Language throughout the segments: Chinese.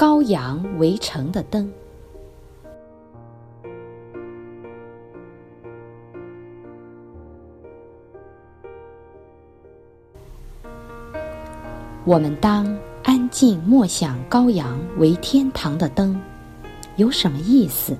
羔羊为城的灯。我们当安静默想羔羊为天堂的灯有什么意思？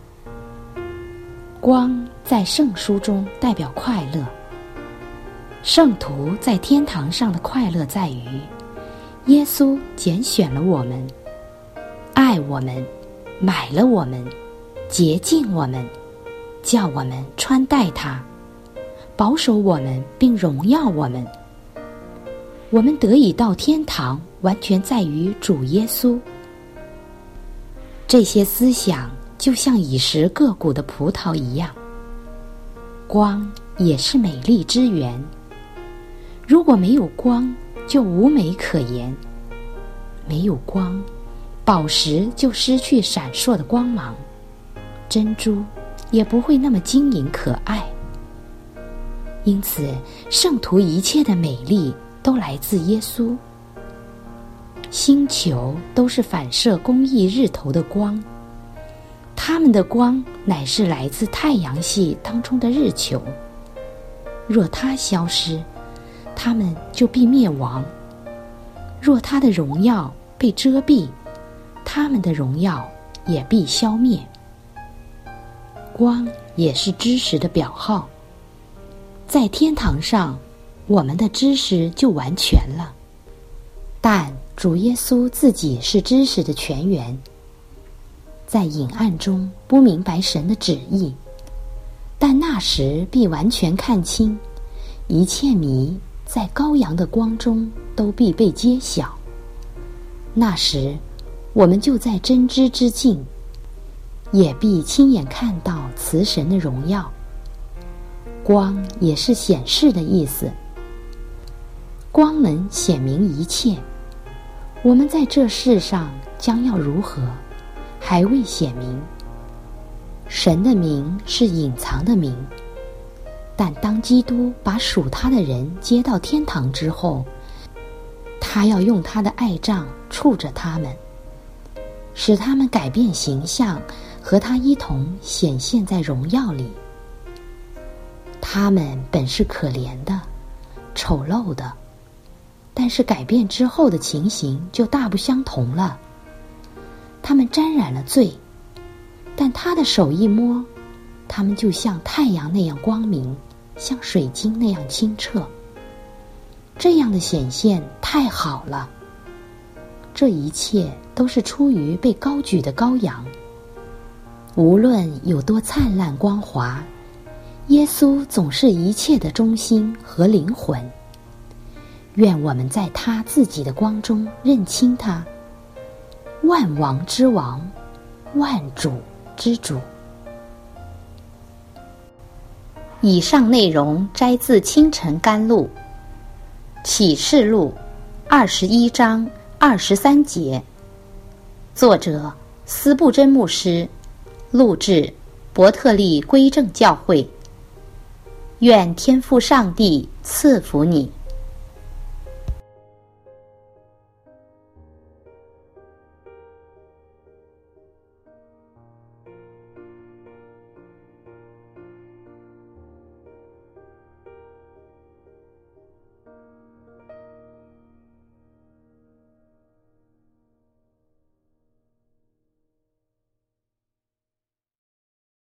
光在圣书中代表快乐，圣徒在天堂上的快乐在于耶稣拣选了我们，爱我们，买了我们，洁净我们，叫我们穿戴他，保守我们并荣耀我们。我们得以到天堂，完全在于主耶稣。这些思想就像以实各谷的葡萄一样，光也是美丽之源。如果没有光，就无美可言。没有光，宝石就失去闪烁的光芒，珍珠也不会那么晶莹可爱。因此，圣徒一切的美丽都来自耶稣。星球都是反射公义日头的光，它们的光乃是来自太阳系当中的日球。若它消失，它们就必灭亡；若它的荣耀被遮蔽，它们的荣耀也必消灭。光也是知识的表号，在天堂上，我们的知识就完全了。但主耶稣自己是知识的泉源，在隐暗中不明白神的旨意，但那时必完全看清，一切谜在羔羊的光中都必被揭晓。那时我们就在真知之境，也必亲眼看到慈神的荣耀。光也是显示的意思，光能显明一切。我们在这世上将要如何，还未显明。神的名是隐藏的名，但当基督把属他的人接到天堂之后，他要用他的爱杖触着他们，使他们改变形象，和他一同显现在荣耀里。他们本是可怜的、丑陋的，但是改变之后的情形就大不相同了。他们沾染了罪，但他的手一摸，他们就像太阳那样光明，像水晶那样清澈。这样的显现太好了。这一切都是出于被高举的羔羊。无论有多灿烂光华，耶稣总是一切的中心和灵魂。愿我们在他自己的光中认清他，万王之王，万主之主。以上内容摘自清晨甘露，启示录21章23节，作者司布真牧师，录制伯特利归正教会。愿天父上帝赐福你。